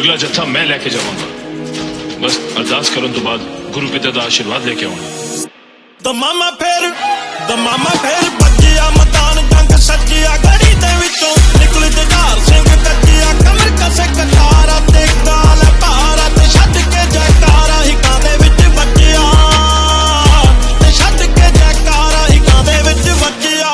अगला जत्था मैं लैके जावांगा। बस अरदास करन तो बाद गुरु पिता दा आशीर्वाद लेके आउणा। दमामा फेर बज्जिया मैदान जंग सज्जिया गड़ी दे विचों निकल जगार सिंह कच्चिया कमर कसे कटारा ते गाल भारा ते छड्ड के जयकारा हिकां दे विच बज्जिया ते छड्ड के जयकारा हिकां दे विच बज्जिया।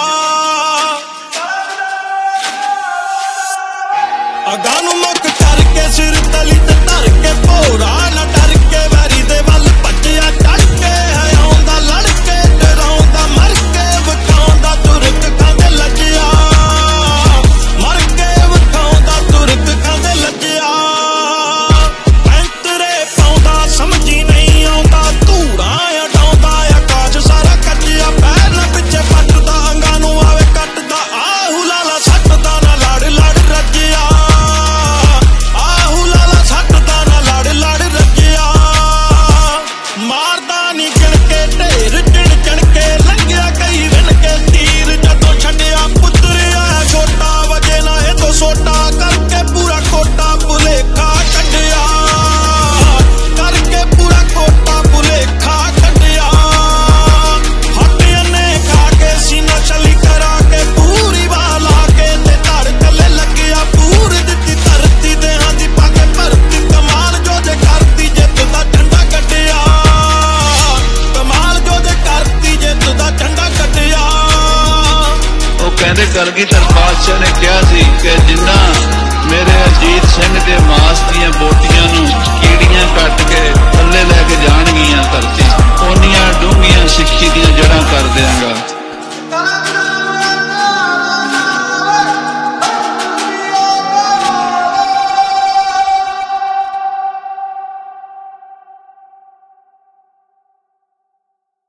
अगां नूं मुक करके सिर तली ते धर के भोरा ना डर के वैरी दे वल भज्जिया चढ़ के है आउंदा लड़ के डराउंदा मर के विखाउंदा तुरक खांदे लज्जिया मर के विखाउंदा तुरक खांदे लज्जिया। पैंतरे पाउंदा समझी नहीं आउंदा धूड़ा अडाउंदा आकाश सारा कच्चिया पैर ना पिछे पटदा अंगां नूं आवे कटदा आहू लाला सटदा ना लड़ लड़ रज्जिया आहू लाला सटदा ना लड़ लड़ रज्जिया। मारदा नी गिण के ढेर चिण चिण के लंघिया कई विन के तीर जदों छड्डिया पुत्रिया छोटा वजे ना ए तो सोटा करके पूरा कोटा भुलेखा कढिया करके पूरा कोटा भुलेखा कढिया। हड्डियां ने खा के सीना छली करा के पूरी वाला के ते धड़ कले लगिया पूर दित्ती धरती दे हांदी पाके भरती कमाल जो जे करती जित दा झंडा कढिया कमाल जो जे करती जित दा झंडा कढिया। ਉਹ ਕਹਿੰਦੇ ਕਲਗੀਧਰ ਪਾਤਸ਼ਾਹ ਨੇ ਕਿਹਾ ਸੀ ਕਿ ਜਿੰਨਾ ਮੇਰੇ ਅਜੀਤ ਸਿੰਘ ਦੇ ਮਾਸ ਦੀਆਂ ਬੋਟੀਆਂ ਨੂੰ ਕੀੜੀਆਂ ਕੱਟ ਕੇ ਥੱਲੇ ਲੈ ਕੇ ਜਾਣਗੀਆਂ ਧਰਤੀ, ਓਨੀਆਂ ਡੂੰਘੀਆਂ ਸਿੱਖੀ ਦੀਆਂ ਜੜ੍ਹਾਂ ਕਰ ਦਿਆਂਗਾ।